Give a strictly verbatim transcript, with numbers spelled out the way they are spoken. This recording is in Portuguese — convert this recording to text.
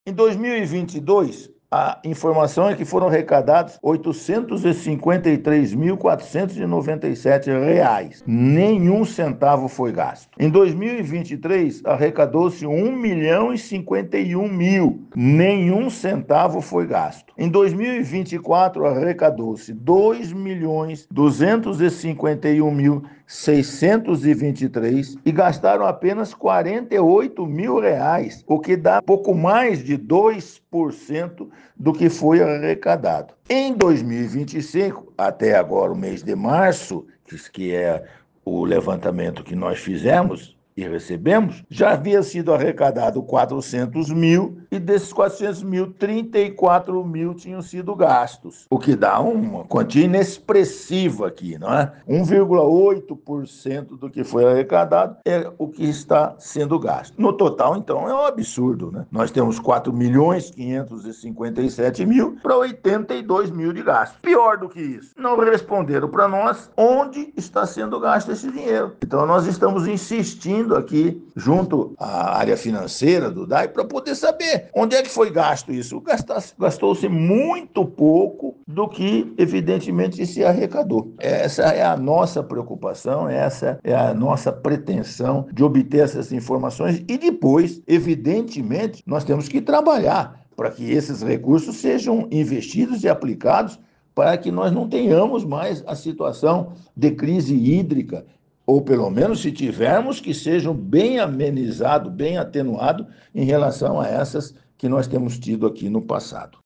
Em dois mil e vinte e dois, a informação é que foram arrecadados oitocentos e cinquenta e três mil quatrocentos e noventa e sete reais. Nenhum centavo foi gasto. Em dois mil e vinte e três, arrecadou-se um milhão e cinquenta e um mil. Nenhum centavo foi gasto. Em dois mil e vinte e quatro, arrecadou-se dois milhões duzentos e cinquenta e um mil seiscentos e vinte e três e gastaram apenas quarenta e oito mil reais, o que dá pouco mais de dois por cento do que foi arrecadado. Em dois mil e vinte e cinco, até agora o mês de março, que é o levantamento que nós fizemos e recebemos, já havia sido arrecadado quatrocentos mil e desses quatrocentos mil, trinta e quatro mil tinham sido gastos, o que dá uma quantia inexpressiva aqui, não é? um vírgula oito por cento do que foi arrecadado é o que está sendo gasto. No total, então, é um absurdo, né? Nós temos quatro milhões quinhentos e cinquenta e sete mil para oitenta e dois mil de gasto. Pior do que isso, não responderam para nós onde está sendo gasto esse dinheiro. Então, nós estamos insistindo aqui junto à área financeira do D A I para poder saber onde é que foi gasto isso. Gastou-se muito pouco do que evidentemente se arrecadou. Essa é a nossa preocupação, essa é a nossa pretensão de obter essas informações e depois, evidentemente, nós temos que trabalhar para que esses recursos sejam investidos e aplicados para que nós não tenhamos mais a situação de crise hídrica, ou pelo menos se tivermos, que sejam bem amenizado, bem atenuado em relação a essas que nós temos tido aqui no passado.